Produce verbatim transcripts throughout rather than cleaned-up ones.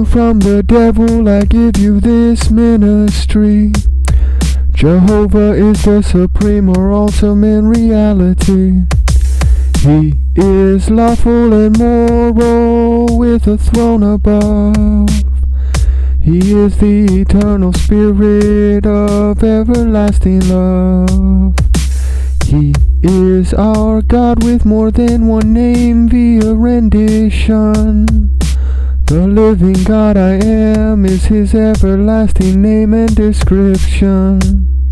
from the devil, I give you this ministry. Jehovah is the supreme or ultimate reality. He is lawful and moral with a throne above. He is the eternal spirit of everlasting love. He is our God with more than one name via rendition. The living God I am is his everlasting name and description.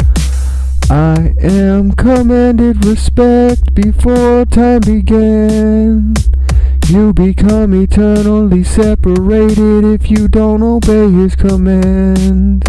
I am commanded respect before time began. You become eternally separated if you don't obey his command.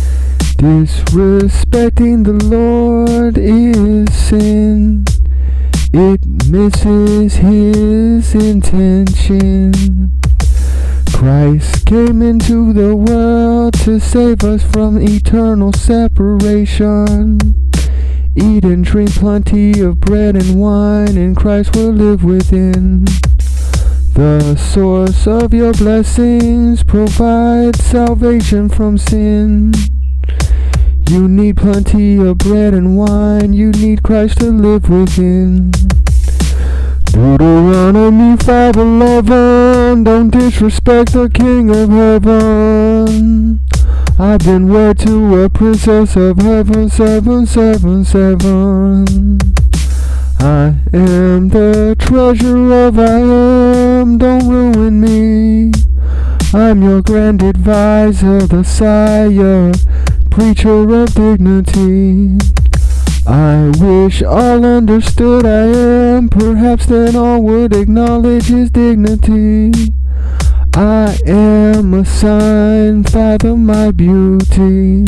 Disrespecting the Lord is sin. It misses his intention. Christ came into the world to save us from eternal separation. Eat and drink plenty of bread and wine, and Christ will live within. The source of your blessings provides salvation from sin. You need plenty of bread and wine, you need Christ to live within. Deuteronomy five eleven, don't disrespect the King of Heaven. I've been wed to a princess of heaven, seven seven seven. I am the treasure of I am, don't ruin me. I'm your grand advisor, the sire, preacher of dignity. I wish all understood I am, perhaps then all would acknowledge his dignity. I am a sign, fathom my beauty.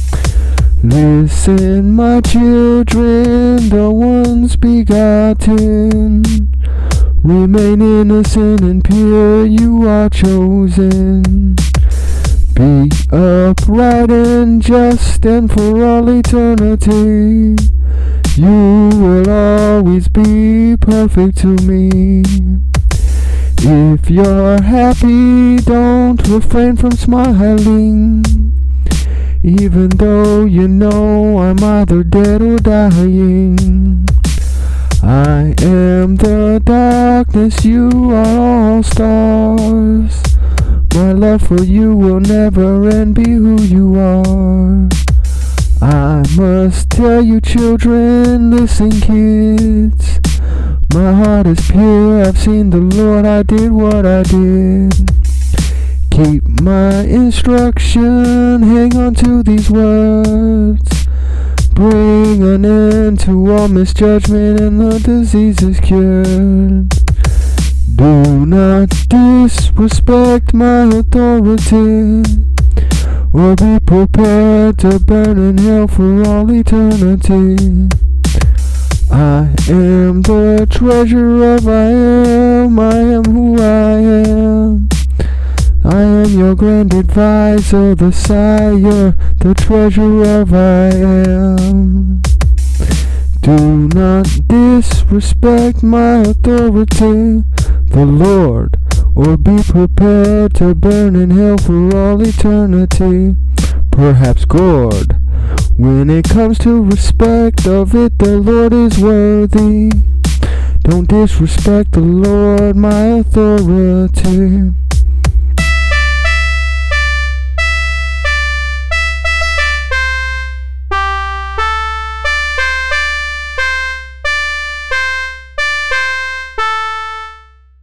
Listen, my children, the ones begotten. Remain innocent and pure, you are chosen. Be upright and just, and for all eternity you will always be perfect to me. If you're happy, don't refrain from smiling, even though you know I'm either dead or dying. I am the darkness, you are all stars. My love for you will never end, be who you are. I must tell you children, listen kids. My heart is pure, I've seen the Lord, I did what I did. Keep my instruction, hang on to these words. Bring an end to all misjudgment and the disease is cured. Do not disrespect my authority, or be prepared to burn in hell for all eternity. I am the treasure of I am, I am who I am. I am your grand advisor, the sire, the treasure of I am. Do not disrespect my authority, the Lord, or be prepared to burn in hell for all eternity. Perhaps gored. When it comes to respect of it, the Lord is worthy. Don't disrespect the Lord, my authority.